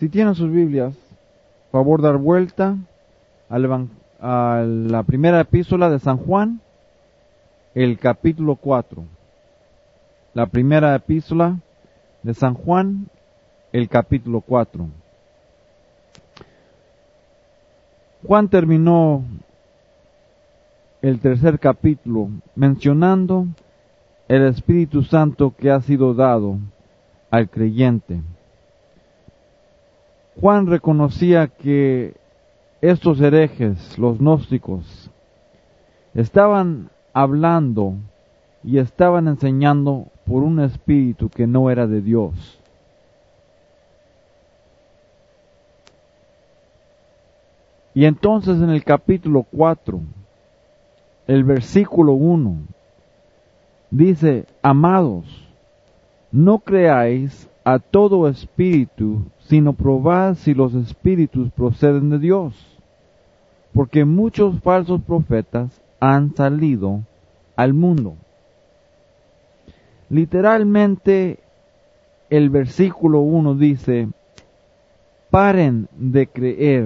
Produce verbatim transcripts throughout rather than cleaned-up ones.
Si tienen sus Biblias, favor dar vuelta al evan- a la primera epístola de San Juan, el capítulo cuatro. La primera epístola de San Juan, el capítulo cuatro. Juan terminó el tercer capítulo mencionando el Espíritu Santo que ha sido dado al creyente. Juan reconocía que estos herejes, los gnósticos, estaban hablando y estaban enseñando por un espíritu que no era de Dios. Y entonces en el capítulo cuatro, el versículo uno, dice: amados, no creáis a todo espíritu, sino probad si los espíritus proceden de Dios, porque muchos falsos profetas han salido al mundo. Literalmente, el versículo uno dice: paren de creer.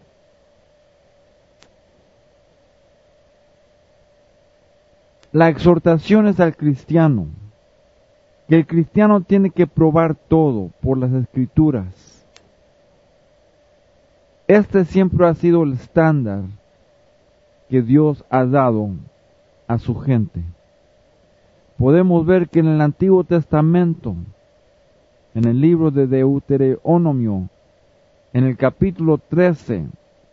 La exhortación es al cristiano, que el cristiano tiene que probar todo por las Escrituras. Este siempre ha sido el estándar que Dios ha dado a su gente. Podemos ver que en el Antiguo Testamento, en el libro de Deuteronomio, en el capítulo trece,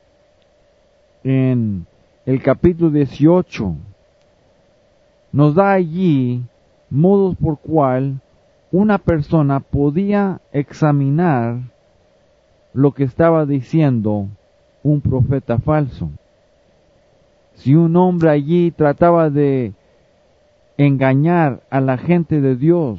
en el capítulo dieciocho, nos da allí modos por cual una persona podía examinar lo que estaba diciendo un profeta falso. Si un hombre allí trataba de engañar a la gente de Dios,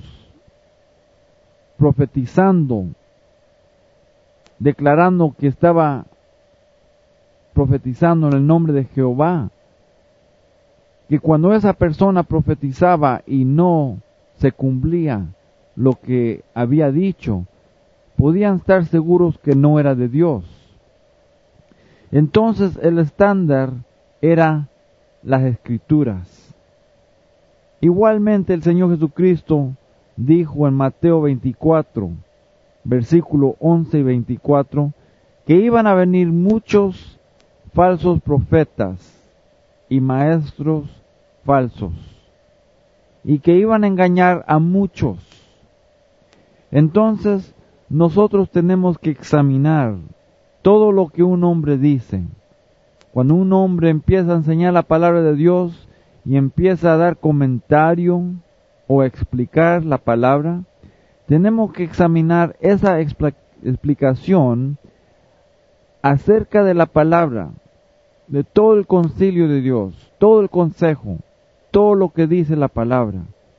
profetizando, declarando que estaba profetizando en el nombre de Jehová, que cuando esa persona profetizaba y no se cumplía lo que había dicho, podían estar seguros que no era de Dios. Entonces el estándar era las Escrituras. Igualmente el Señor Jesucristo dijo en Mateo veinticuatro, versículo once y veinticuatro, que iban a venir muchos falsos profetas y maestros falsos, y que iban a engañar a muchos. Entonces, nosotros tenemos que examinar todo lo que un hombre dice. Cuando un hombre empieza a enseñar la palabra de Dios y empieza a dar comentario o explicar la palabra, tenemos que examinar esa expl- explicación acerca de la palabra, de todo el concilio de Dios, todo el consejo, todo lo que dice la palabra.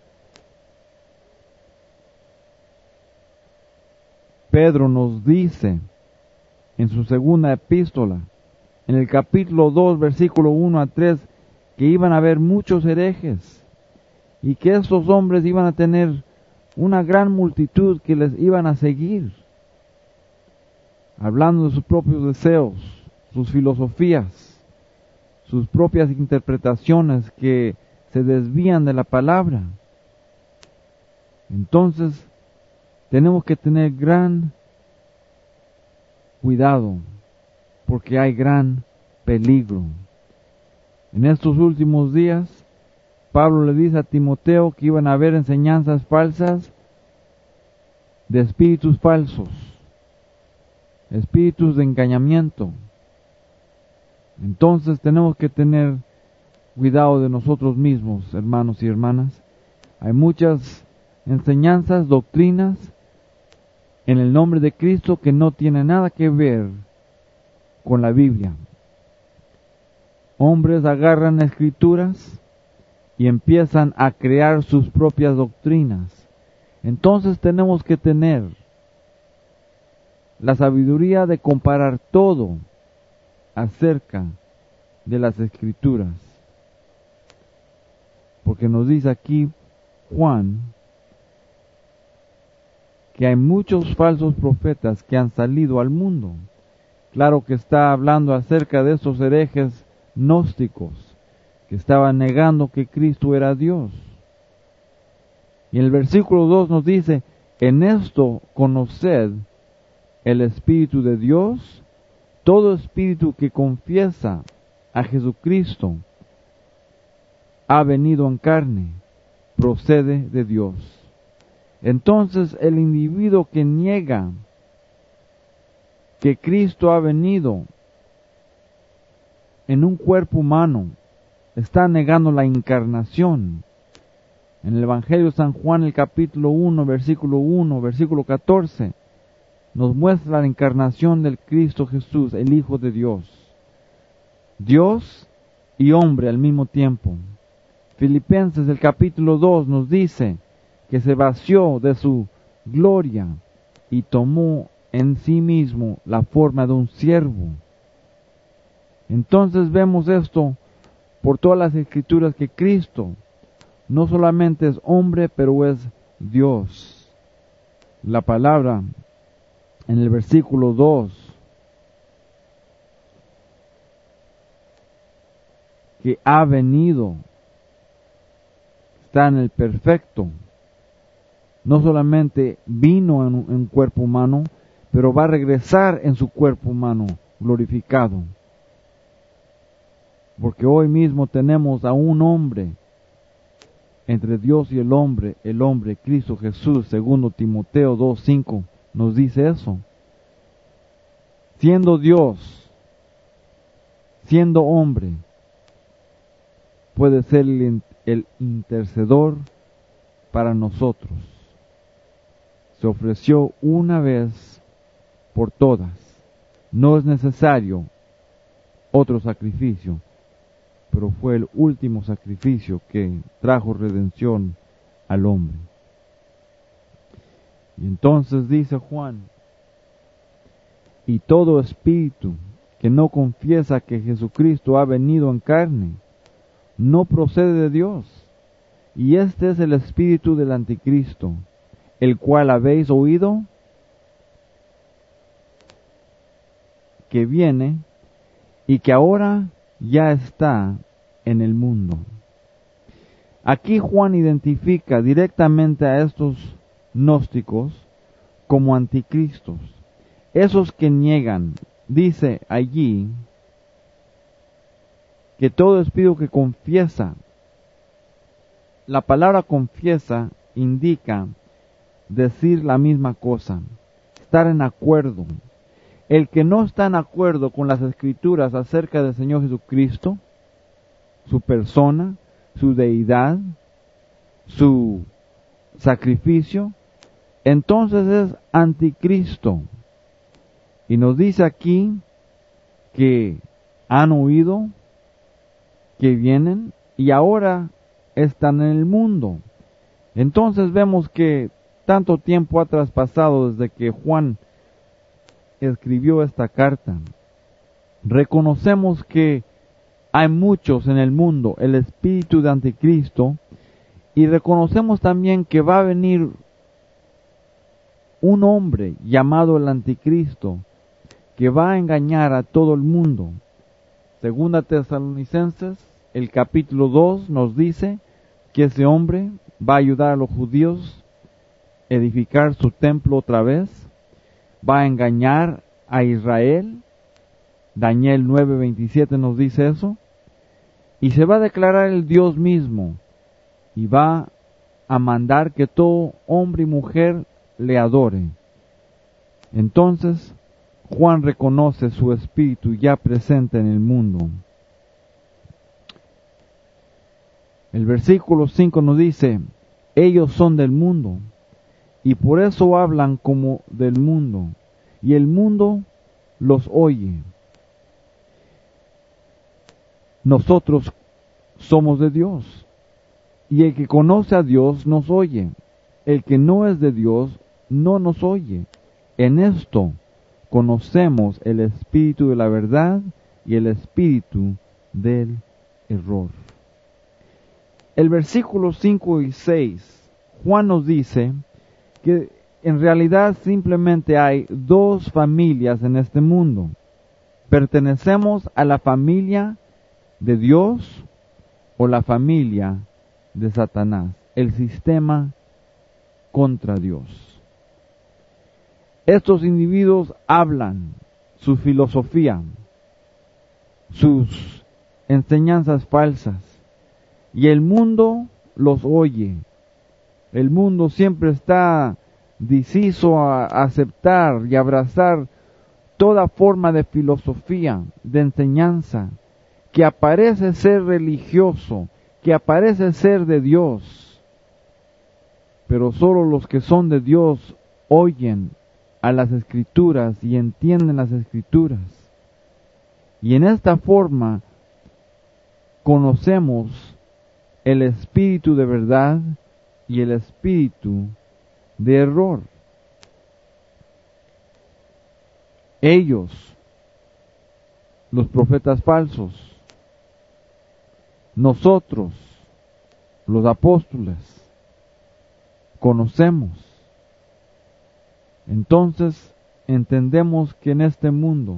Pedro nos dice en su segunda epístola, en el capítulo dos, versículo uno a tres, que iban a haber muchos herejes y que estos hombres iban a tener una gran multitud que les iban a seguir, hablando de sus propios deseos, sus filosofías, sus propias interpretaciones que se desvían de la palabra. Entonces, tenemos que tener gran cuidado, porque hay gran peligro. En estos últimos días, Pablo le dice a Timoteo que iban a haber enseñanzas falsas de espíritus falsos, espíritus de engañamiento. Entonces tenemos que tener cuidado de nosotros mismos, hermanos y hermanas. Hay muchas enseñanzas, doctrinas en el nombre de Cristo que no tienen nada que ver con la Biblia. Hombres agarran escrituras y empiezan a crear sus propias doctrinas. Entonces tenemos que tener la sabiduría de comparar todo acerca de las Escrituras. Porque nos dice aquí Juan que hay muchos falsos profetas que han salido al mundo. Claro que está hablando acerca de esos herejes gnósticos que estaban negando que Cristo era Dios. Y en el versículo dos nos dice, en esto conoced el Espíritu de Dios, todo espíritu que confiesa a Jesucristo ha venido en carne, procede de Dios. Entonces el individuo que niega que Cristo ha venido en un cuerpo humano, está negando la encarnación. En el Evangelio de San Juan, el capítulo uno, versículo uno, versículo catorce, nos muestra la encarnación del Cristo Jesús, el Hijo de Dios. Dios y hombre al mismo tiempo. Filipenses, el capítulo dos, nos dice que se vació de su gloria y tomó en sí mismo la forma de un siervo. Entonces vemos esto por todas las escrituras, que Cristo no solamente es hombre, pero es Dios. La palabra en el versículo dos, que ha venido, está en el perfecto. No solamente vino en un cuerpo humano, pero va a regresar en su cuerpo humano glorificado. Porque hoy mismo tenemos a un hombre entre Dios y el hombre, el hombre Cristo Jesús, segundo Timoteo dos cinco nos dice eso. Siendo Dios, siendo hombre, puede ser el, el intercedor para nosotros. Se ofreció una vez por todas. No es necesario otro sacrificio, pero fue el último sacrificio que trajo redención al hombre. Y entonces dice Juan, y todo espíritu que no confiesa que Jesucristo ha venido en carne, no procede de Dios. Y este es el espíritu del anticristo, el cual habéis oído que viene y que ahora ya está en el mundo. Aquí Juan identifica directamente a estos gnósticos como anticristos, esos que niegan. Dice allí que todo espíritu que confiesa, la palabra confiesa indica decir la misma cosa, estar en acuerdo. El que no está en acuerdo con las escrituras acerca del Señor Jesucristo, su persona, su deidad, su sacrificio, entonces es anticristo. Y nos dice aquí que han oído que vienen y ahora están en el mundo. Entonces vemos que tanto tiempo ha traspasado desde que Juan escribió esta carta. Reconocemos que hay muchos en el mundo, el espíritu de anticristo, y reconocemos también que va a venir un hombre llamado el anticristo, que va a engañar a todo el mundo. Segunda Tesalonicenses, el capítulo dos, nos dice que ese hombre va a ayudar a los judíos a edificar su templo otra vez, va a engañar a Israel. Daniel nueve veintisiete nos dice eso, y se va a declarar el Dios mismo, y va a mandar que todo hombre y mujer le adore. Entonces Juan reconoce su espíritu ya presente en el mundo. El versículo cinco nos dice, ellos son del mundo, y por eso hablan como del mundo, y el mundo los oye. Nosotros somos de Dios, y el que conoce a Dios nos oye. El que no es de Dios no nos oye. En esto conocemos el espíritu de la verdad y el espíritu del error. El versículo cinco y seis, Juan nos dice que en realidad simplemente hay dos familias en este mundo. ¿Pertenecemos a la familia de Dios o la familia de Satanás? El sistema contra Dios. Estos individuos hablan su filosofía, sus enseñanzas falsas, y el mundo los oye. El mundo siempre está deciso a aceptar y abrazar toda forma de filosofía, de enseñanza, que aparece ser religioso, que aparece ser de Dios. Pero solo los que son de Dios oyen a las Escrituras y entienden las Escrituras. Y en esta forma conocemos el espíritu de verdad y el espíritu de error. Ellos, los profetas falsos, nosotros, los apóstoles, conocemos. Entonces entendemos que en este mundo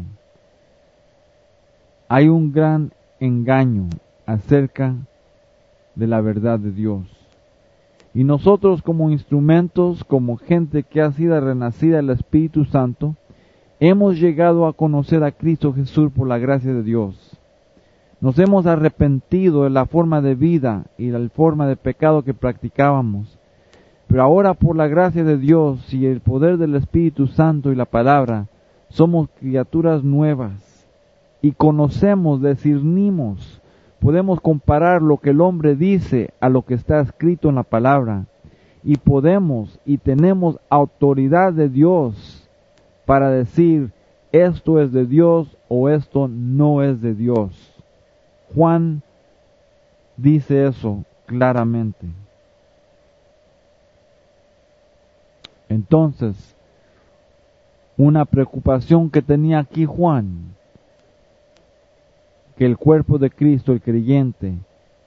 hay un gran engaño acerca de la verdad de Dios. Y nosotros como instrumentos, como gente que ha sido renacida del Espíritu Santo, hemos llegado a conocer a Cristo Jesús por la gracia de Dios. Nos hemos arrepentido de la forma de vida y la forma de pecado que practicábamos. Pero ahora por la gracia de Dios y el poder del Espíritu Santo y la palabra, somos criaturas nuevas y conocemos, discernimos. Podemos comparar lo que el hombre dice a lo que está escrito en la palabra. Y podemos y tenemos autoridad de Dios para decir esto es de Dios o esto no es de Dios. Juan dice eso claramente. Entonces, una preocupación que tenía aquí Juan, que el cuerpo de Cristo, el creyente,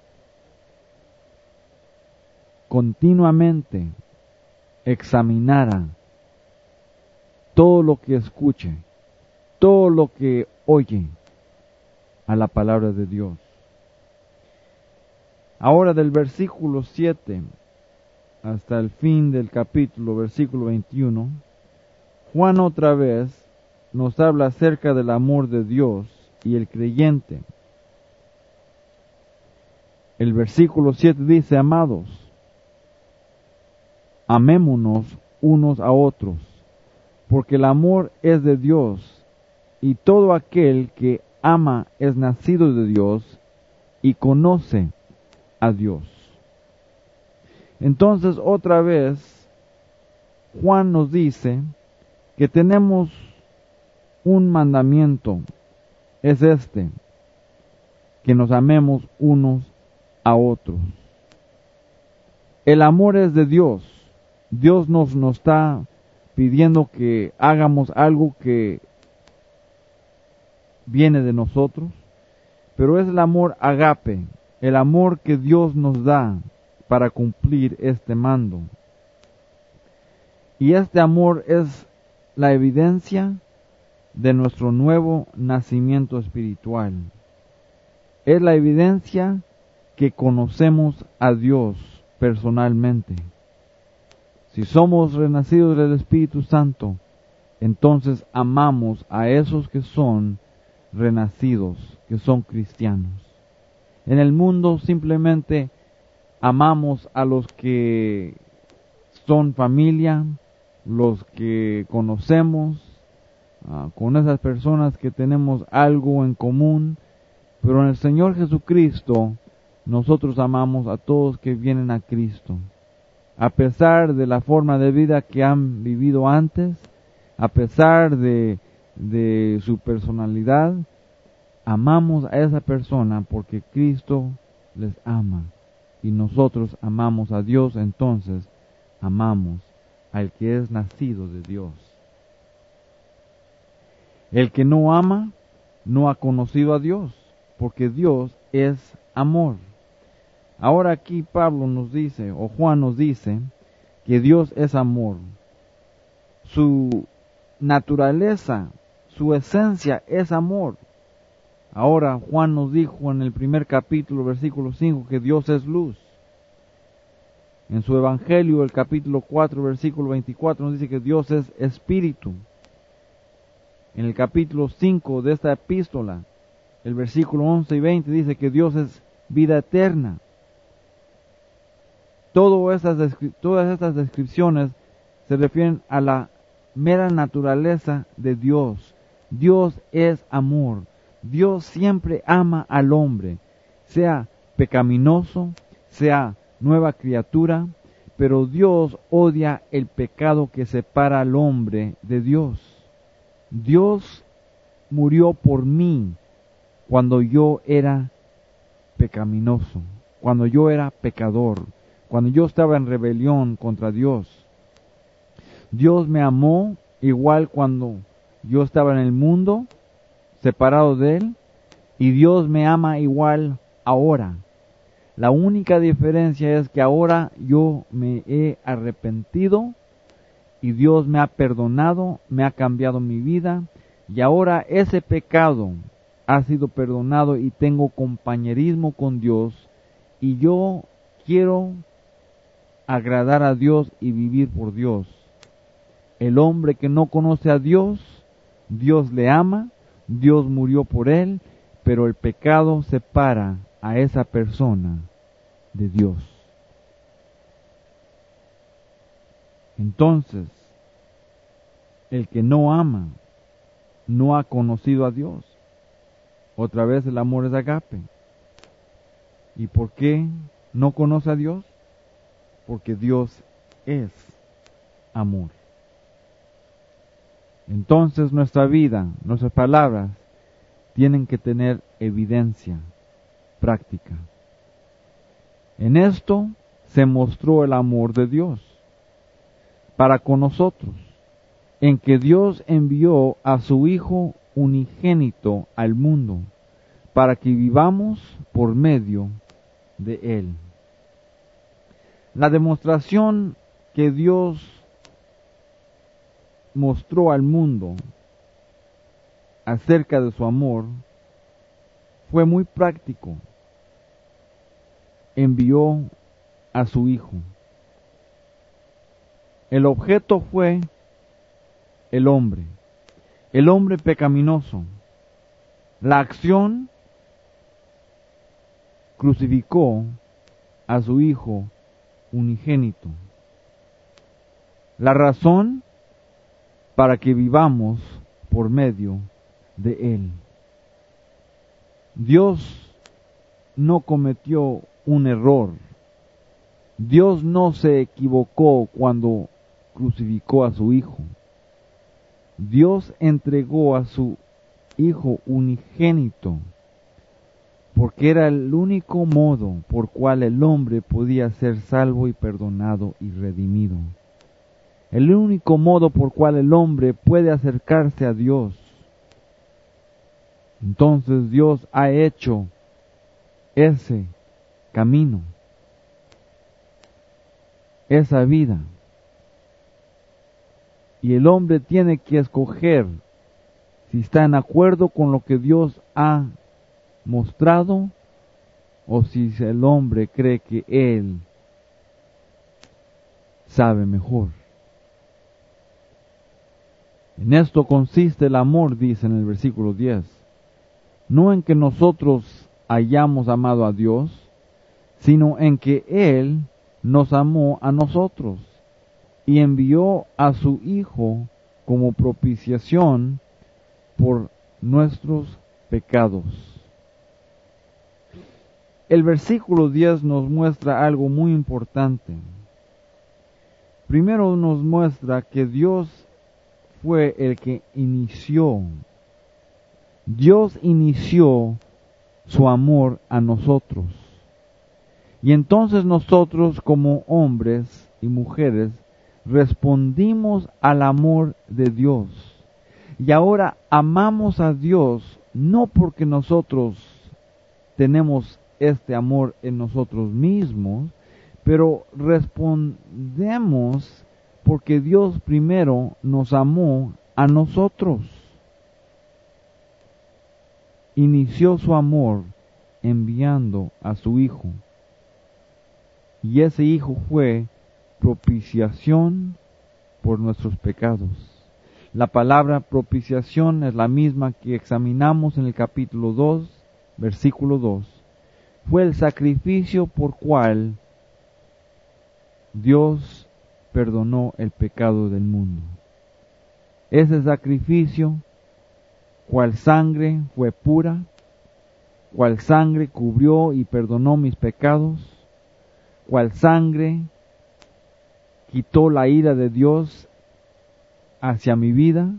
continuamente examinara todo lo que escuche, todo lo que oye a la palabra de Dios. Ahora del versículo siete hasta el fin del capítulo, versículo veintiuno, Juan otra vez nos habla acerca del amor de Dios y el creyente. El versículo siete dice: amados, amémonos unos a otros, porque el amor es de Dios, y todo aquel que ama es nacido de Dios y conoce a Dios. Entonces otra vez Juan nos dice que tenemos un mandamiento, es este, que nos amemos unos a otros. El amor es de Dios. Dios nos, nos está pidiendo que hagamos algo que viene de nosotros, pero es el amor agape, el amor que Dios nos da para cumplir este mando. Y este amor es la evidencia de nuestro nuevo nacimiento espiritual. Es la evidencia que conocemos a Dios personalmente. Si somos renacidos del Espíritu Santo, entonces amamos a esos que son renacidos, que son cristianos. En el mundo simplemente amamos a los que son familia, los que conocemos, uh, con esas personas que tenemos algo en común, pero en el Señor Jesucristo nosotros amamos a todos que vienen a Cristo. A pesar de la forma de vida que han vivido antes, a pesar de, de su personalidad, amamos a esa persona porque Cristo les ama. Y nosotros amamos a Dios, entonces amamos al que es nacido de Dios. El que no ama, no ha conocido a Dios, porque Dios es amor. Ahora aquí Pablo nos dice, o Juan nos dice, que Dios es amor. su naturaleza, su esencia es amor. Ahora Juan nos dijo en el primer capítulo, versículo cinco, que Dios es luz. En su Evangelio, el capítulo cuatro, versículo veinticuatro, nos dice que Dios es espíritu. En el capítulo cinco de esta epístola, el versículo once y veinte dice que Dios es vida eterna. Todo estas, todas estas descripciones se refieren a la mera naturaleza de Dios. Dios es amor. Dios siempre ama al hombre, sea pecaminoso, sea nueva criatura, pero Dios odia el pecado que separa al hombre de Dios. Dios murió por mí cuando yo era pecaminoso, cuando yo era pecador, cuando yo estaba en rebelión contra Dios. Dios me amó igual cuando yo estaba en el mundo, separado de Él, y Dios me ama igual ahora. La única diferencia es que ahora yo me he arrepentido y Dios me ha perdonado, me ha cambiado mi vida, y ahora ese pecado ha sido perdonado y tengo compañerismo con Dios, y yo quiero agradar a Dios y vivir por Dios. El hombre que no conoce a Dios, Dios le ama, Dios murió por él, pero el pecado separa a esa persona de Dios. Entonces, el que no ama no ha conocido a Dios. Otra vez el amor es agape. ¿Y por qué no conoce a Dios? Porque Dios es amor. Entonces nuestra vida, nuestras palabras, tienen que tener evidencia práctica. En esto se mostró el amor de Dios para con nosotros, en que Dios envió a su Hijo unigénito al mundo, para que vivamos por medio de Él. La demostración que Dios mostró al mundo acerca de su amor fue muy práctico. Envió a su Hijo. El objeto fue el hombre, el hombre pecaminoso. La acción crucificó a su Hijo unigénito. La razón para que vivamos por medio de Él. Dios no cometió un error. Dios no se equivocó cuando crucificó a su Hijo. Dios entregó a su Hijo unigénito porque era el único modo por cual el hombre podía ser salvo y perdonado y redimido. El único modo por cual el hombre puede acercarse a Dios. Entonces Dios ha hecho ese camino, esa vida. Y el hombre tiene que escoger si está en acuerdo con lo que Dios ha mostrado o si el hombre cree que él sabe mejor. En esto consiste el amor, dice en el versículo diez. No en que nosotros hayamos amado a Dios, sino en que Él nos amó a nosotros y envió a su Hijo como propiciación por nuestros pecados. El versículo diez nos muestra algo muy importante. Primero nos muestra que Dios fue el que inició. Dios inició su amor a nosotros. Y entonces nosotros como hombres y mujeres respondimos al amor de Dios. Y ahora amamos a Dios no porque nosotros tenemos este amor en nosotros mismos, pero respondemos porque Dios primero nos amó a nosotros. Inició su amor enviando a su Hijo. Y ese Hijo fue propiciación por nuestros pecados. La palabra propiciación es la misma que examinamos en el capítulo dos, versículo dos. Fue el sacrificio por cual Dios perdonó el pecado del mundo. Ese sacrificio, cual sangre fue pura, cual sangre cubrió y perdonó mis pecados, cual sangre quitó la ira de Dios hacia mi vida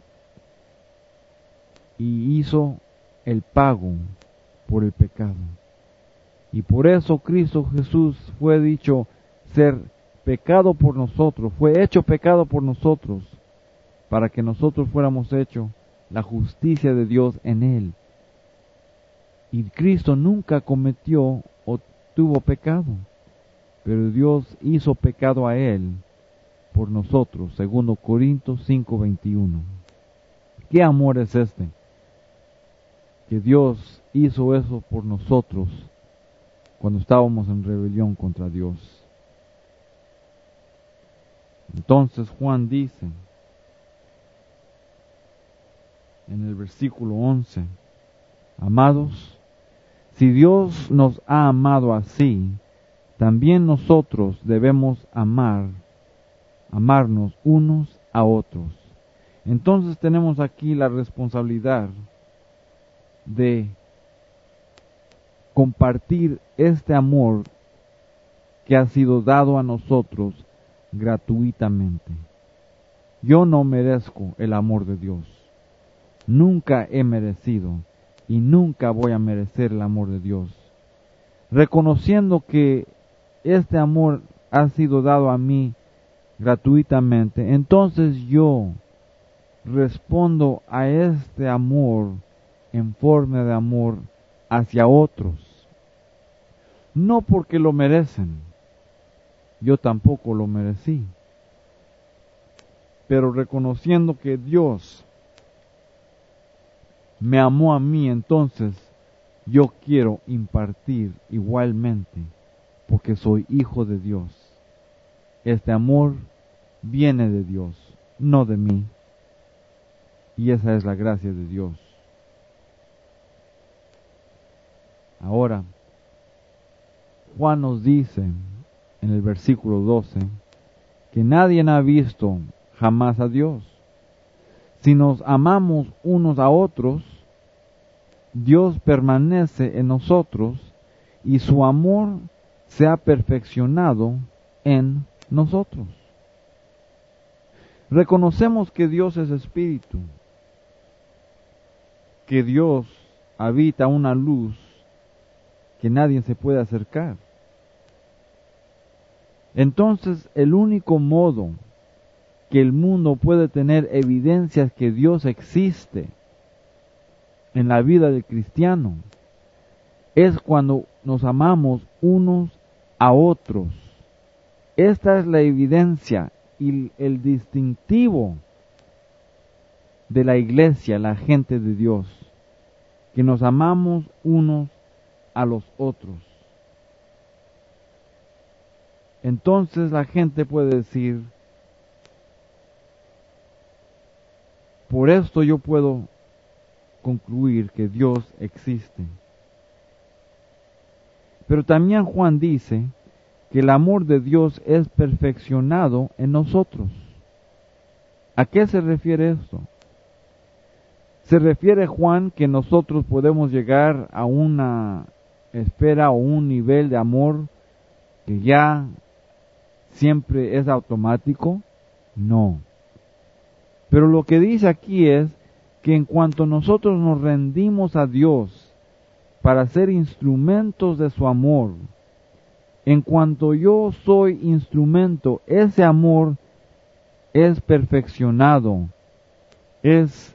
y hizo el pago por el pecado. Y por eso Cristo Jesús fue dicho ser pecado por nosotros, fue hecho pecado por nosotros, para que nosotros fuéramos hechos la justicia de Dios en Él. Y Cristo nunca cometió o tuvo pecado, pero Dios hizo pecado a Él por nosotros, segundo Corintios cinco veintiuno. ¿Qué amor es este? Que Dios hizo eso por nosotros cuando estábamos en rebelión contra Dios. Entonces Juan dice en el versículo once, amados, si Dios nos ha amado así, también nosotros debemos amar, amarnos unos a otros. Entonces tenemos aquí la responsabilidad de compartir este amor que ha sido dado a nosotros gratuitamente. Yo no merezco el amor de Dios. Nunca he merecido y nunca voy a merecer el amor de Dios. Reconociendo que este amor ha sido dado a mí gratuitamente, entonces yo respondo a este amor en forma de amor hacia otros. No porque lo merecen, yo tampoco lo merecí, pero reconociendo que Dios me amó a mí, entonces yo quiero impartir igualmente, porque soy hijo de Dios. Este amor viene de Dios, no de mí, y esa es la gracia de Dios. Ahora, Juan nos dice en el versículo doce que nadie ha visto jamás a Dios. Si nos amamos unos a otros, Dios permanece en nosotros y su amor se ha perfeccionado en nosotros. Reconocemos que Dios es espíritu, que Dios habita una luz que nadie se puede acercar. Entonces, el único modo que el mundo puede tener evidencias que Dios existe en la vida del cristiano es cuando nos amamos unos a otros. Esta es la evidencia y el distintivo de la iglesia, la gente de Dios, que nos amamos unos a los otros. Entonces la gente puede decir, por esto yo puedo concluir que Dios existe. Pero también Juan dice que el amor de Dios es perfeccionado en nosotros. ¿A qué se refiere esto? Se refiere Juan que nosotros podemos llegar a una esfera o un nivel de amor que ya siempre es automático. No. Pero lo que dice aquí es que en cuanto nosotros nos rendimos a Dios para ser instrumentos de su amor, en cuanto yo soy instrumento, ese amor es perfeccionado, es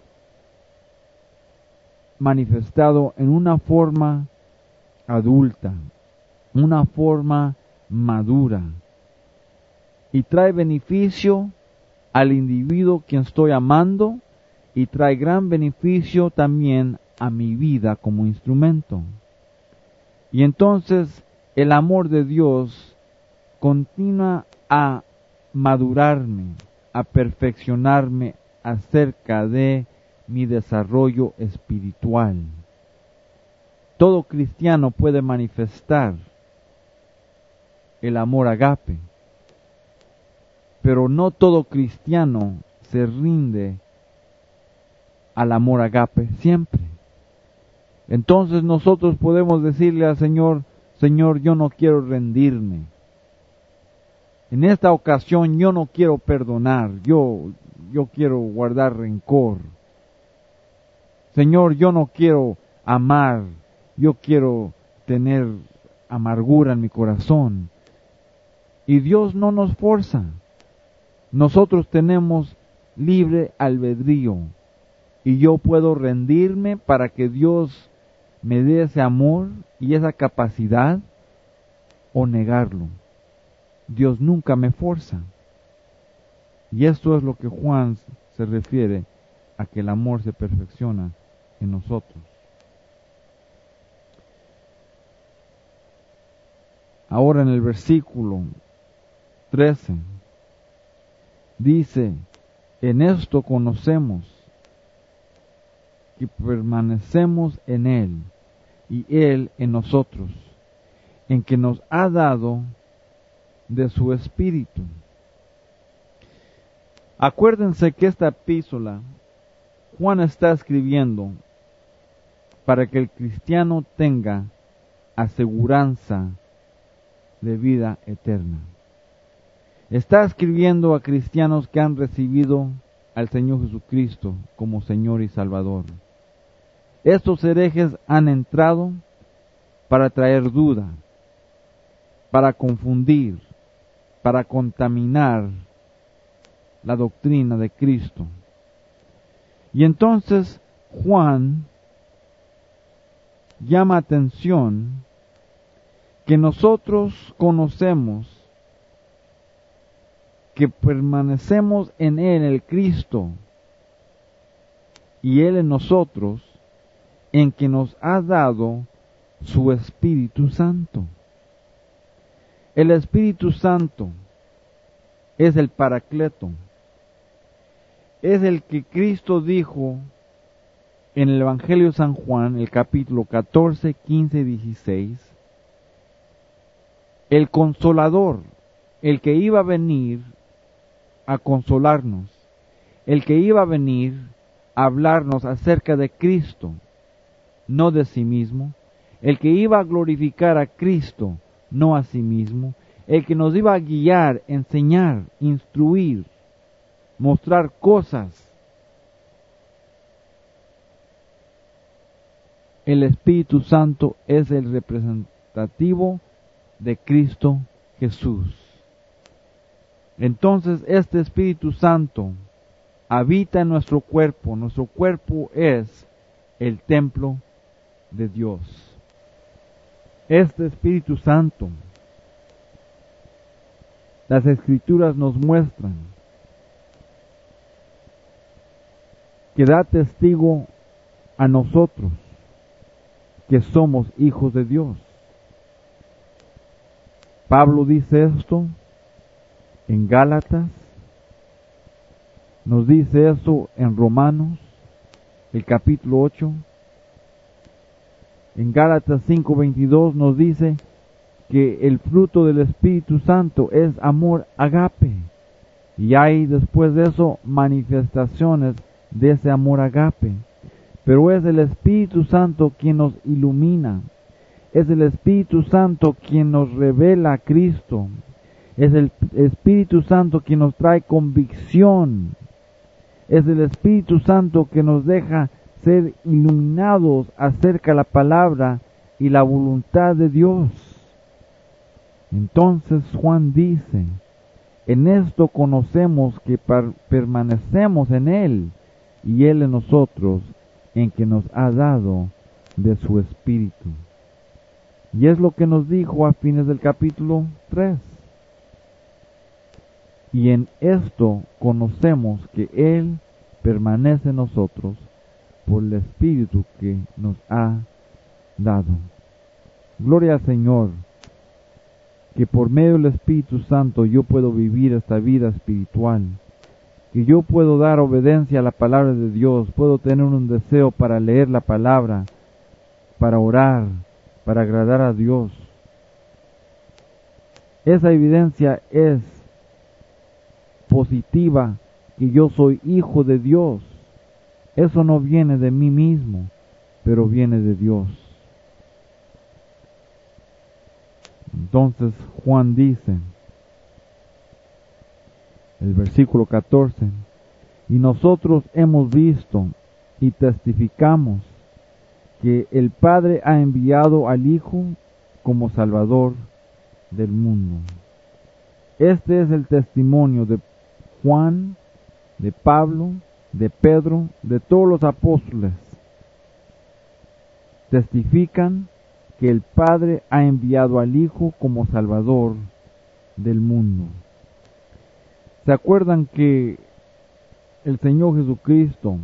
manifestado en una forma adulta, una forma madura, y trae beneficio al individuo quien estoy amando y trae gran beneficio también a mi vida como instrumento. Y entonces el amor de Dios continúa a madurarme, a perfeccionarme acerca de mi desarrollo espiritual. Todo cristiano puede manifestar el amor agape, pero no todo cristiano se rinde al amor agape siempre. Entonces nosotros podemos decirle al Señor: Señor, yo no quiero rendirme. En esta ocasión yo no quiero perdonar, yo, yo quiero guardar rencor. Señor, yo no quiero amar, yo quiero tener amargura en mi corazón. Y Dios no nos forza. Nosotros tenemos libre albedrío. Y yo puedo rendirme para que Dios me dé ese amor y esa capacidad, o negarlo. Dios nunca me forza. Y esto es lo que Juan se refiere a que el amor se perfecciona en nosotros. Ahora en el versículo trece dice: en esto conocemos que permanecemos en Él y Él en nosotros, en que nos ha dado de su Espíritu. Acuérdense que esta epístola Juan está escribiendo para que el cristiano tenga aseguranza de vida eterna. Está escribiendo a cristianos que han recibido al Señor Jesucristo como Señor y Salvador. Estos herejes han entrado para traer duda, para confundir, para contaminar la doctrina de Cristo. Y entonces Juan llama atención que nosotros conocemos que permanecemos en Él, el Cristo, y Él en nosotros, en que nos ha dado su Espíritu Santo. El Espíritu Santo es el Paracleto, es el que Cristo dijo en el Evangelio de San Juan, el capítulo catorce, quince y dieciséis, el Consolador, el que iba a venir a consolarnos, el que iba a venir a hablarnos acerca de Cristo, no de sí mismo, el que iba a glorificar a Cristo, no a sí mismo, el que nos iba a guiar, enseñar, instruir, mostrar cosas. El Espíritu Santo es el representativo de Cristo Jesús. Entonces este Espíritu Santo habita en nuestro cuerpo. Nuestro cuerpo es el templo de Dios. Este Espíritu Santo, las Escrituras nos muestran que da testigo a nosotros que somos hijos de Dios. Pablo dice esto en Gálatas, nos dice eso en Romanos, el capítulo ocho. En Gálatas cinco veintidós nos dice que el fruto del Espíritu Santo es amor agape. Y hay después de eso manifestaciones de ese amor agape. Pero es el Espíritu Santo quien nos ilumina. Es el Espíritu Santo quien nos revela a Cristo. Es el Espíritu Santo quien nos trae convicción. Es el Espíritu Santo que nos deja ser iluminados acerca de la palabra y la voluntad de Dios. Entonces Juan dice: en esto conocemos que permanecemos en Él y Él en nosotros, en que nos ha dado de su Espíritu. Y es lo que nos dijo a fines del capítulo tres. Y en esto conocemos que Él permanece en nosotros por el Espíritu que nos ha dado. Gloria al Señor, que por medio del Espíritu Santo yo puedo vivir esta vida espiritual, que yo puedo dar obediencia a la palabra de Dios, puedo tener un deseo para leer la palabra, para orar, para agradar a Dios. Esa evidencia es positiva, que yo soy hijo de Dios. Eso no viene de mí mismo, pero viene de Dios. Entonces Juan dice, el versículo catorce, y nosotros hemos visto y testificamos que el Padre ha enviado al Hijo como Salvador del mundo. Este es el testimonio de Juan, de Pablo, de Pedro, de todos los apóstoles. Testifican que el Padre ha enviado al Hijo como Salvador del mundo. ¿Se acuerdan que el Señor Jesucristo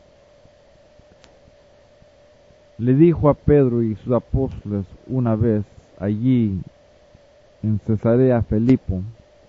le dijo a Pedro y sus apóstoles una vez allí en Cesarea Filipo: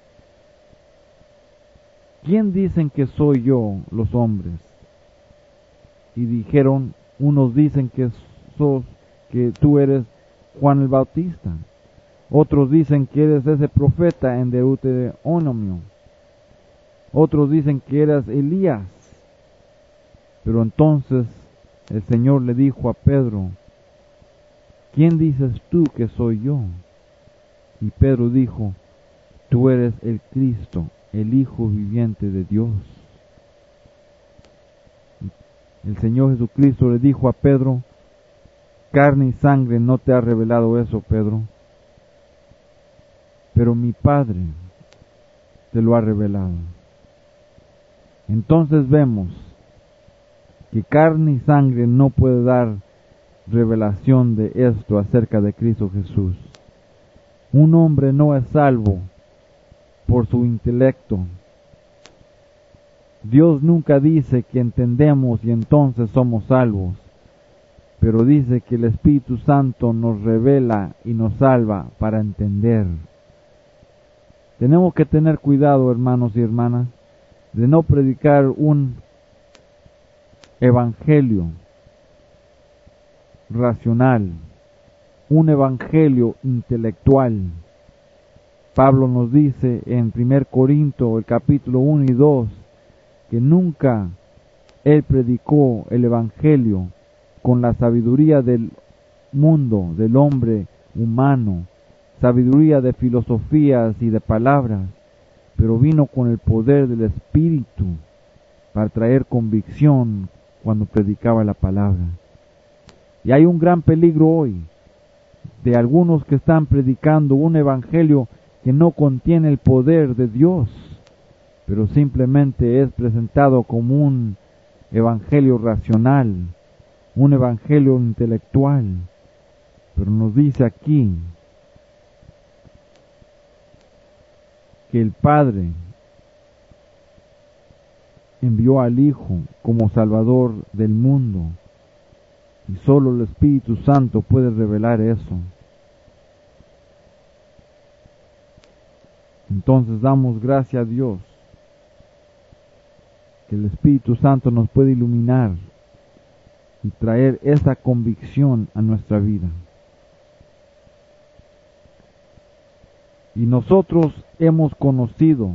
¿quién dicen que soy yo los hombres? Y dijeron, unos dicen que sos, que tú eres Juan el Bautista, otros dicen que eres ese profeta en Deuteronomio, otros dicen que eres Elías. Pero entonces el Señor le dijo a Pedro: ¿quién dices tú que soy yo? Y Pedro dijo: tú eres el Cristo, el Hijo viviente de Dios. El Señor Jesucristo le dijo a Pedro: carne y sangre no te ha revelado eso, Pedro, pero mi Padre te lo ha revelado. Entonces vemos que carne y sangre no puede dar revelación de esto acerca de Cristo Jesús. Un hombre no es salvo por su intelecto. Dios nunca dice que entendemos y entonces somos salvos, pero dice que el Espíritu Santo nos revela y nos salva para entender. Tenemos que tener cuidado, hermanos y hermanas, de no predicar un evangelio racional, un evangelio intelectual. Pablo nos dice en primer Corintios, el capítulo uno y dos, que nunca él predicó el evangelio con la sabiduría del mundo, del hombre humano, sabiduría de filosofías y de palabras, pero vino con el poder del Espíritu para traer convicción cuando predicaba la palabra. Y hay un gran peligro hoy de algunos que están predicando un evangelio que no contiene el poder de Dios, pero simplemente es presentado como un evangelio racional, un evangelio intelectual. Pero nos dice aquí que el Padre envió al Hijo como Salvador del mundo, y solo el Espíritu Santo puede revelar eso. Entonces damos gracias a Dios que el Espíritu Santo nos puede iluminar y traer esa convicción a nuestra vida. Y nosotros hemos conocido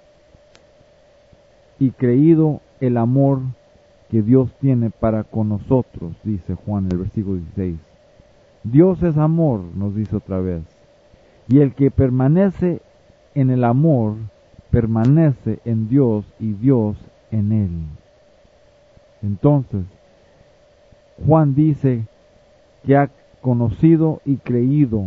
y creído el amor que Dios tiene para con nosotros, dice Juan en el versículo dieciséis. Dios es amor, nos dice otra vez. Y el que permanece en el amor, permanece en Dios y Dios en él. Entonces, Juan dice que ha conocido y creído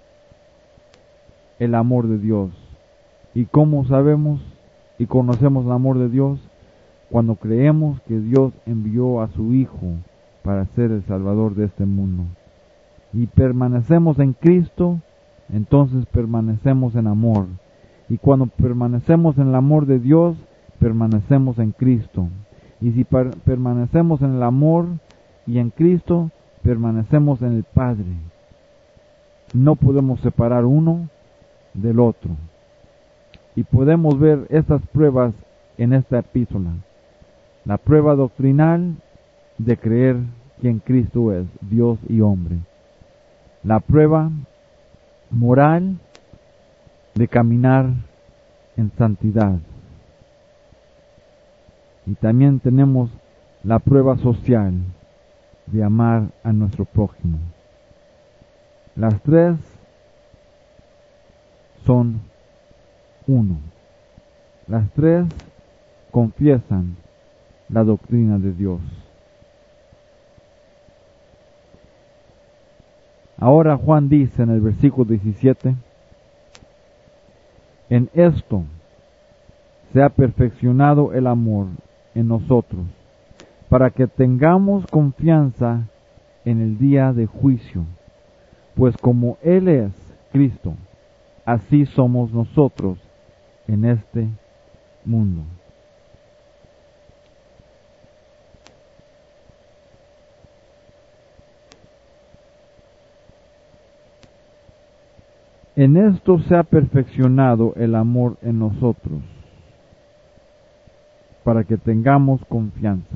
el amor de Dios. ¿Y cómo sabemos y conocemos el amor de Dios? Cuando creemos que Dios envió a su Hijo para ser el Salvador de este mundo. Y permanecemos en Cristo, entonces permanecemos en amor. Y cuando permanecemos en el amor de Dios, permanecemos en Cristo. Y si per- permanecemos en el amor y en Cristo, permanecemos en el Padre. No podemos separar uno del otro. Y podemos ver estas pruebas en esta epístola. La prueba doctrinal de creer quien Cristo es, Dios y hombre. La prueba moral de caminar en santidad. Y también tenemos la prueba social de amar a nuestro prójimo. Las tres son uno. Las tres confiesan la doctrina de Dios. Ahora Juan dice en el versículo diecisiete, en esto se ha perfeccionado el amor en nosotros, para que tengamos confianza en el día de juicio, pues como Él es Cristo, así somos nosotros en este mundo. En esto se ha perfeccionado el amor en nosotros, para que tengamos confianza.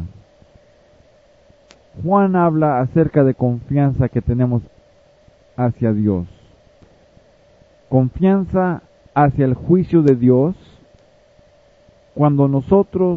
Juan habla acerca de confianza que tenemos hacia Dios. Confianza hacia el juicio de Dios, cuando nosotros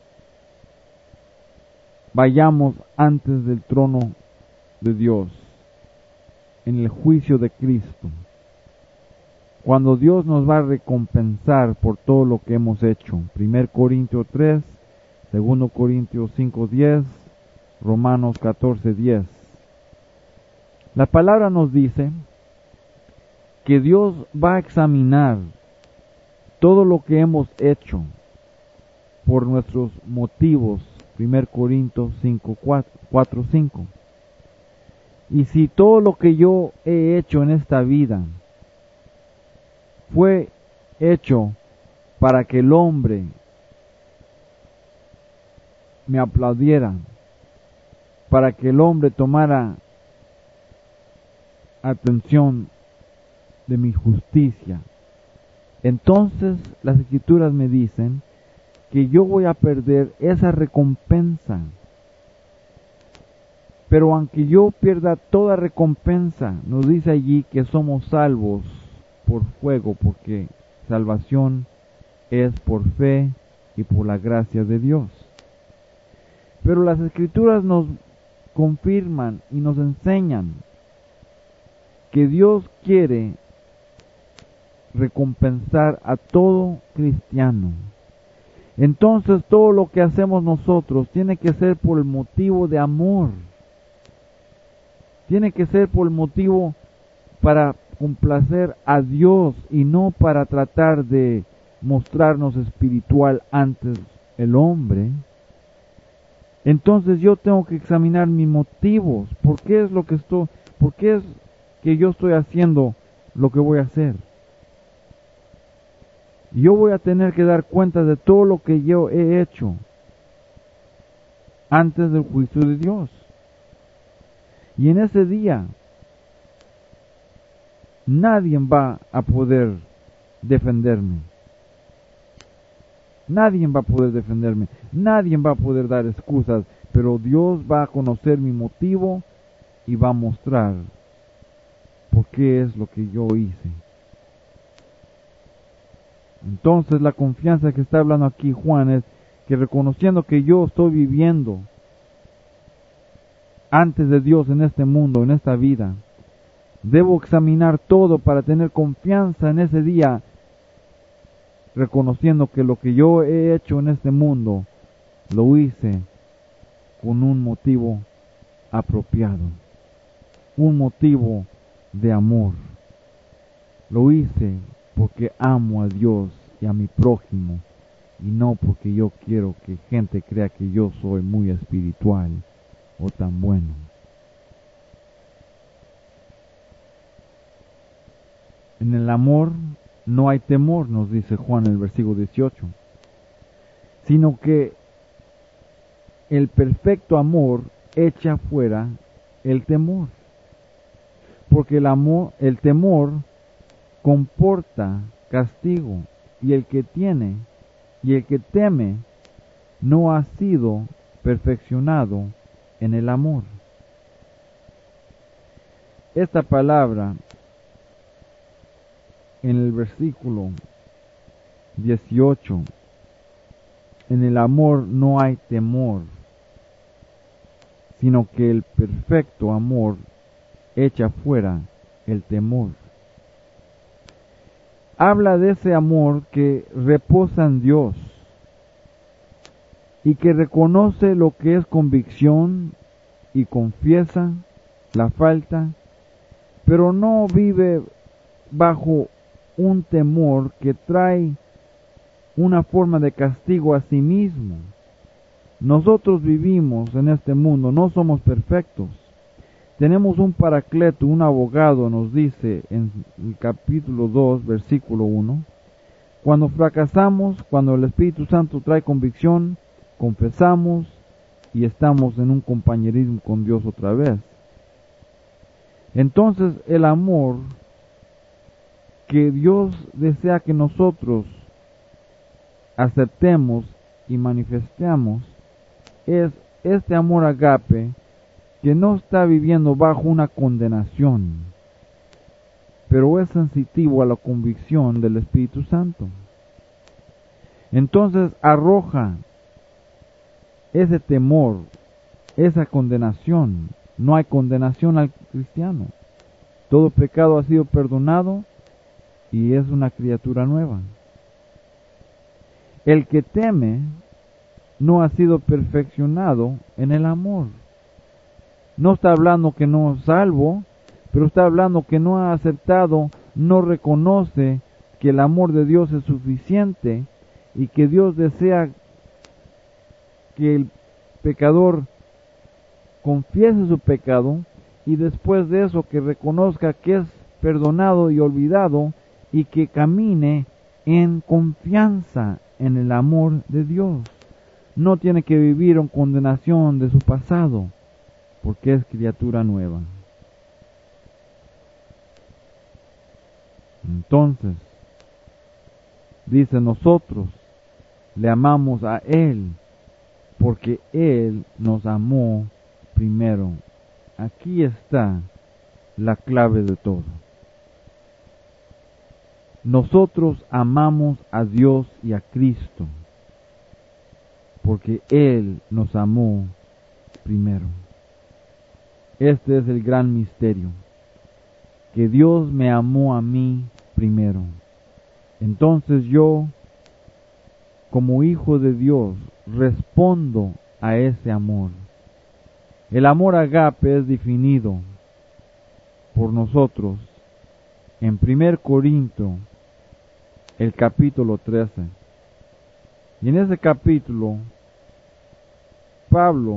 vayamos antes del trono de Dios, en el juicio de Cristo. Cuando Dios nos va a recompensar por todo lo que hemos hecho. primero Corintios tres, segundo Corintios cinco diez, Romanos catorce diez. La palabra nos dice que Dios va a examinar todo lo que hemos hecho por nuestros motivos. primero Corintios cinco cuatro cinco. Y si todo lo que yo he hecho en esta vida fue hecho para que el hombre me aplaudiera, para que el hombre tomara atención de mi justicia, entonces las Escrituras me dicen que yo voy a perder esa recompensa. Pero aunque yo pierda toda recompensa, nos dice allí que somos salvos por fuego, porque salvación es por fe y por la gracia de Dios. Pero las Escrituras nos confirman y nos enseñan que Dios quiere recompensar a todo cristiano. Entonces todo lo que hacemos nosotros tiene que ser por el motivo de amor. Tiene que ser por el motivo para complacer a Dios y no para tratar de mostrarnos espiritual ante el hombre. Entonces yo tengo que examinar mis motivos. ¿Por qué es lo que estoy, por qué es que yo estoy haciendo lo que voy a hacer? Yo voy a tener que dar cuenta de todo lo que yo he hecho antes del juicio de Dios. Y en ese día nadie va a poder defenderme. Nadie va a poder defenderme. Nadie va a poder dar excusas. Pero Dios va a conocer mi motivo y va a mostrar por qué es lo que yo hice. Entonces la confianza que está hablando aquí Juan es que reconociendo que yo estoy viviendo antes de Dios en este mundo, en esta vida, debo examinar todo para tener confianza en ese día, reconociendo que lo que yo he hecho en este mundo, lo hice con un motivo apropiado, un motivo de amor. Lo hice porque amo a Dios y a mi prójimo, y no porque yo quiero que gente crea que yo soy muy espiritual o tan bueno. En el amor no hay temor, nos dice Juan en el versículo dieciocho, sino que el perfecto amor echa fuera el temor, porque el amor, el temor comporta castigo, y el que tiene y el que teme no ha sido perfeccionado en el amor. Esta palabra en el versículo dieciocho, en el amor no hay temor, sino que el perfecto amor echa fuera el temor. Habla de ese amor que reposa en Dios y que reconoce lo que es convicción y confiesa la falta, pero no vive bajo un temor que trae una forma de castigo a sí mismo. Nosotros vivimos en este mundo, no somos perfectos. Tenemos un paracleto, un abogado, nos dice en el capítulo dos, versículo uno. Cuando fracasamos, cuando el Espíritu Santo trae convicción, confesamos y estamos en un compañerismo con Dios otra vez. Entonces el amor que Dios desea que nosotros aceptemos y manifestemos es este amor agape, que no está viviendo bajo una condenación, pero es sensitivo a la convicción del Espíritu Santo. Entonces arroja ese temor, esa condenación. No hay condenación al cristiano. Todo pecado ha sido perdonado y es una criatura nueva. El que teme no ha sido perfeccionado en el amor. No está hablando que no es salvo, pero está hablando que no ha aceptado, no reconoce que el amor de Dios es suficiente y que Dios desea que el pecador confiese su pecado y después de eso que reconozca que es perdonado y olvidado y que camine en confianza en el amor de Dios. No tiene que vivir en condenación de su pasado, porque es criatura nueva. Entonces, dice, nosotros le amamos a Él, porque Él nos amó primero. Aquí está la clave de todo. Nosotros amamos a Dios y a Cristo, porque Él nos amó primero. Este es el gran misterio, que Dios me amó a mí primero. Entonces yo, como hijo de Dios, respondo a ese amor. El amor agape es definido por nosotros en primer Corintios, el capítulo trece. Y en ese capítulo, Pablo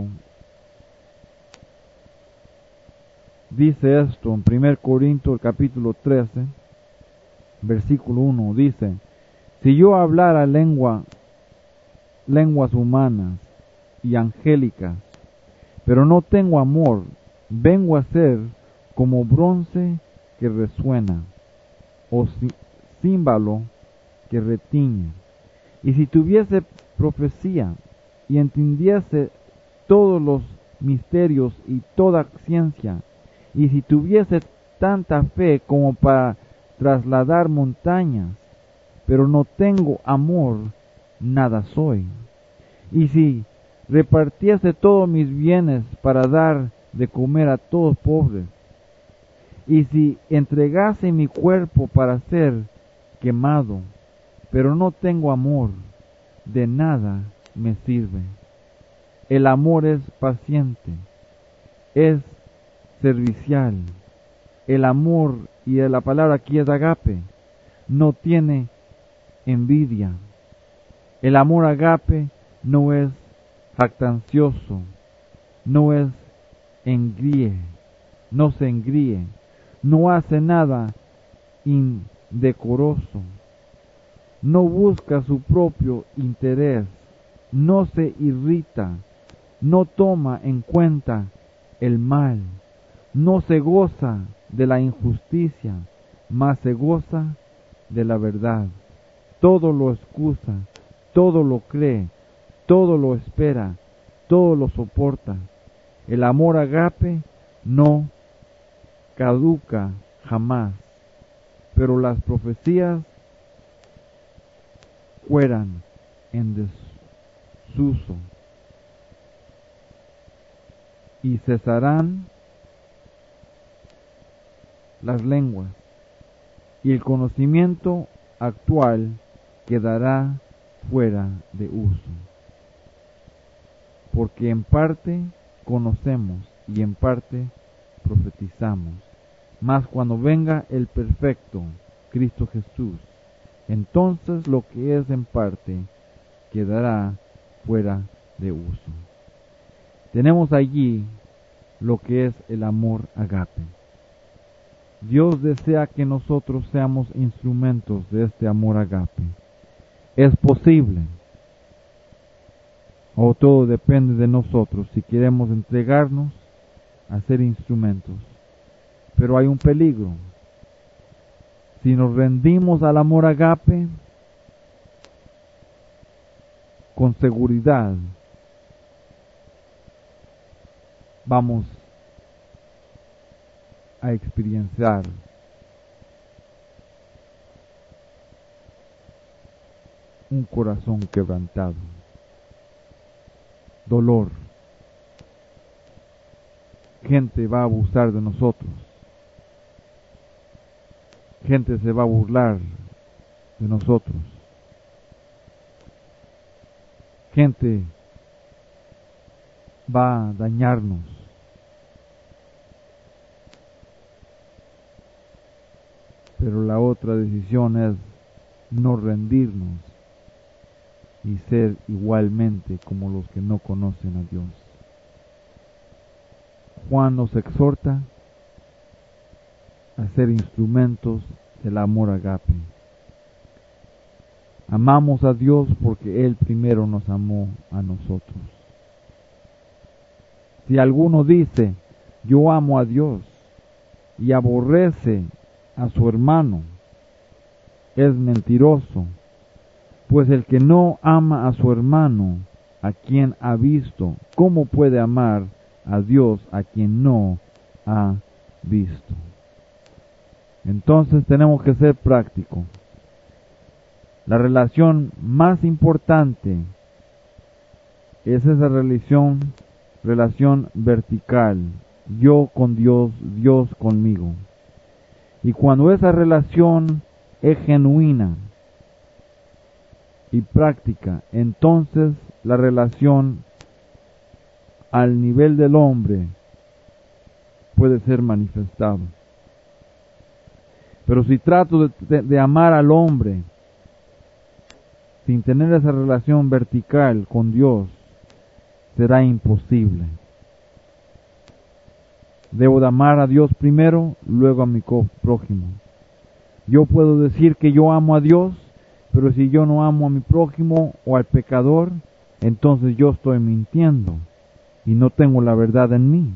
dice esto en primer Corintios, el capítulo trece, versículo uno, dice, si yo hablara lengua, lenguas humanas y angélicas, pero no tengo amor, vengo a ser como bronce que resuena, o címbalo que retiñe. Y si tuviese profecía y entendiese todos los misterios y toda ciencia, y si tuviese tanta fe como para trasladar montañas, pero no tengo amor, nada soy. Y si repartiese todos mis bienes para dar de comer a todos pobres, y si entregase mi cuerpo para ser quemado, pero no tengo amor, de nada me sirve. El amor es paciente, es servicial. El amor, y la palabra aquí es agape, no tiene envidia. El amor agape no es jactancioso, no es engríe, no se engríe, no hace nada indecoroso, no busca su propio interés, no se irrita, no toma en cuenta el mal, no se goza de la injusticia, mas se goza de la verdad. Todo lo excusa, todo lo cree, todo lo espera, todo lo soporta. El amor agape no caduca jamás, pero las profecías fueran en desuso y cesarán las lenguas, y el conocimiento actual quedará fuera de uso, porque en parte conocemos y en parte profetizamos. Mas cuando venga el perfecto, Cristo Jesús, entonces lo que es en parte quedará fuera de uso. Tenemos allí lo que es el amor agape. Dios desea que nosotros seamos instrumentos de este amor agape. Es posible, o todo depende de nosotros si queremos entregarnos a ser instrumentos. Pero hay un peligro. Si nos rendimos al amor agape, con seguridad vamos a experienciar un corazón quebrantado, dolor. Gente va a abusar de nosotros. Gente se va a burlar de nosotros. Gente va a dañarnos. Pero la otra decisión es no rendirnos y ser igualmente como los que no conocen a Dios. Juan nos exhorta a ser instrumentos del amor agape. Amamos a Dios porque Él primero nos amó a nosotros. Si alguno dice, yo amo a Dios, y aborrece a su hermano, es mentiroso, pues el que no ama a su hermano, a quien ha visto, ¿cómo puede amar a Dios a quien no ha visto? Entonces tenemos que ser prácticos. La relación más importante es esa relación, relación vertical, yo con Dios, Dios conmigo. Y cuando esa relación es genuina y práctica, entonces la relación al nivel del hombre puede ser manifestado. Pero si trato de, de, de amar al hombre sin tener esa relación vertical con Dios, será imposible. Debo de amar a Dios primero, luego a mi prójimo. Yo puedo decir que yo amo a Dios, pero si yo no amo a mi prójimo o al pecador, entonces yo estoy mintiendo y no tengo la verdad en mí.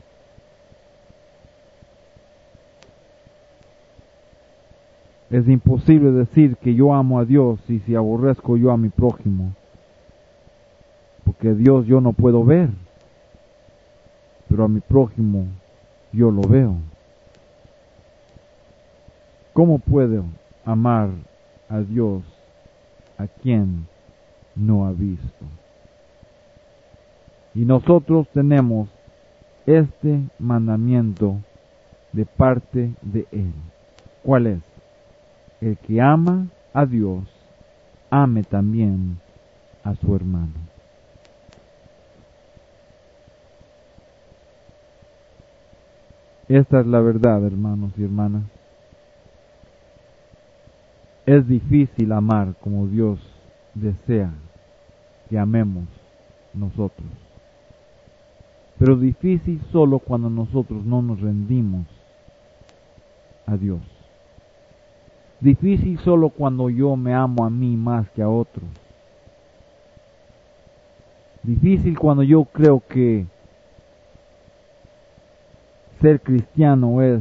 Es imposible decir que yo amo a Dios y si aborrezco yo a mi prójimo, porque a Dios yo no puedo ver, pero a mi prójimo yo lo veo. ¿Cómo puedo amar a Dios a quien no ha visto? Y nosotros tenemos este mandamiento de parte de Él. ¿Cuál es? El que ama a Dios, ame también a su hermano. Esta es la verdad, hermanos y hermanas. Es difícil amar como Dios desea que amemos nosotros. Pero difícil solo cuando nosotros no nos rendimos a Dios. Difícil solo cuando yo me amo a mí más que a otros. Difícil cuando yo creo que ser cristiano es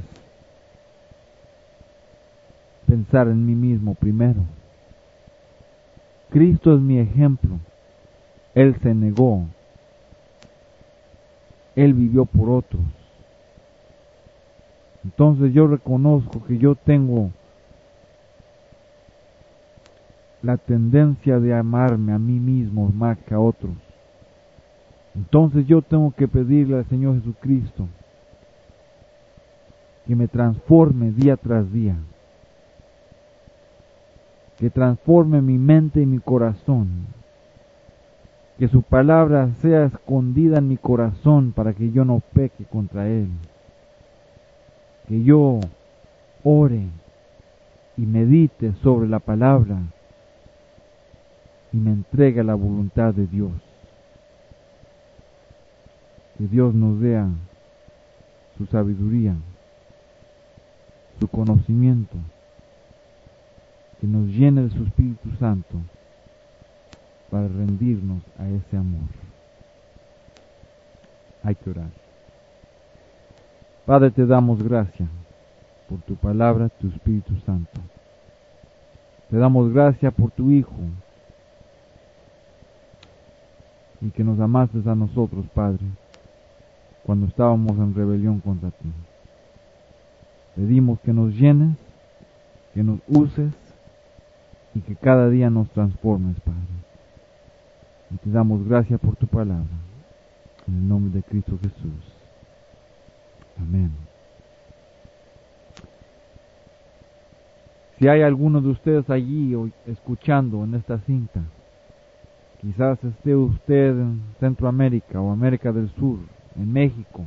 pensar en mí mismo primero. Cristo es mi ejemplo. Él se negó. Él vivió por otros. Entonces yo reconozco que yo tengo la tendencia de amarme a mí mismo más que a otros. Entonces yo tengo que pedirle al Señor Jesucristo que me transforme día tras día, que transforme mi mente y mi corazón, que su palabra sea escondida en mi corazón para que yo no peque contra Él, que yo ore y medite sobre la palabra y me entregue a la voluntad de Dios. Que Dios nos dé su sabiduría, su conocimiento, que nos llene de su Espíritu Santo para rendirnos a ese amor. Hay que orar. Padre, te damos gracias por tu palabra, tu Espíritu Santo. Te damos gracias por tu Hijo y que nos amaste a nosotros, Padre, cuando estábamos en rebelión contra ti. Pedimos que nos llenes, que nos uses y que cada día nos transformes, Padre. Y te damos gracias por tu palabra. En el nombre de Cristo Jesús. Amén. Si hay alguno de ustedes allí hoy escuchando en esta cinta, quizás esté usted en Centroamérica o América del Sur, en México,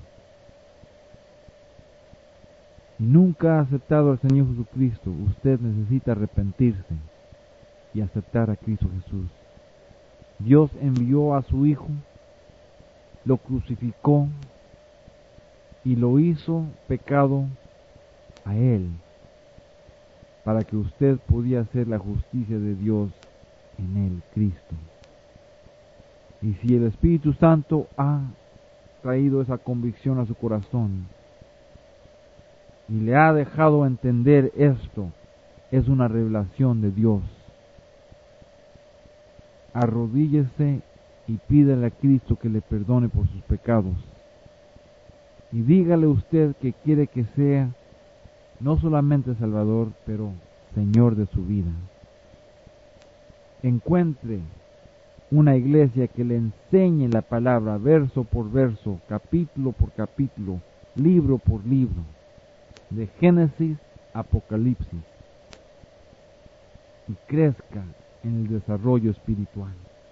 y nunca ha aceptado al Señor Jesucristo, usted necesita arrepentirse y aceptar a Cristo Jesús. Dios envió a su Hijo, lo crucificó y lo hizo pecado a Él, para que usted pudiera hacer la justicia de Dios en Él, Cristo. Y si el Espíritu Santo ha traído esa convicción a su corazón y le ha dejado entender esto, es una revelación de Dios. Arrodíllese y pídale a Cristo que le perdone por sus pecados. Y dígale usted que quiere que sea no solamente Salvador, pero Señor de su vida. Encuentre una iglesia que le enseñe la palabra verso por verso, capítulo por capítulo, libro por libro, de Génesis a Apocalipsis, y crezca en el desarrollo espiritual.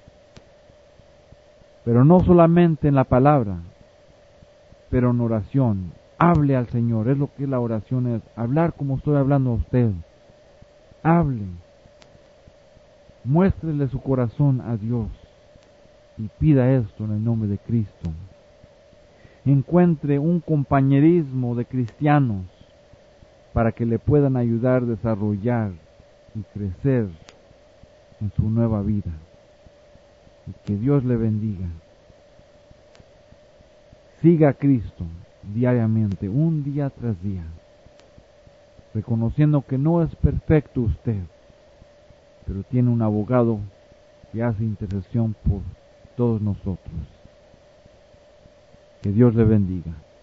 Pero no solamente en la palabra, pero en oración. Hable al Señor, es lo que la oración es, hablar como estoy hablando a usted. Hable, muéstrele su corazón a Dios y pida esto en el nombre de Cristo. Encuentre un compañerismo de cristianos para que le puedan ayudar a desarrollar y crecer en su nueva vida. Y que Dios le bendiga. Siga a Cristo diariamente, un día tras día, reconociendo que no es perfecto usted, pero tiene un abogado que hace intercesión por todos nosotros. Que Dios le bendiga.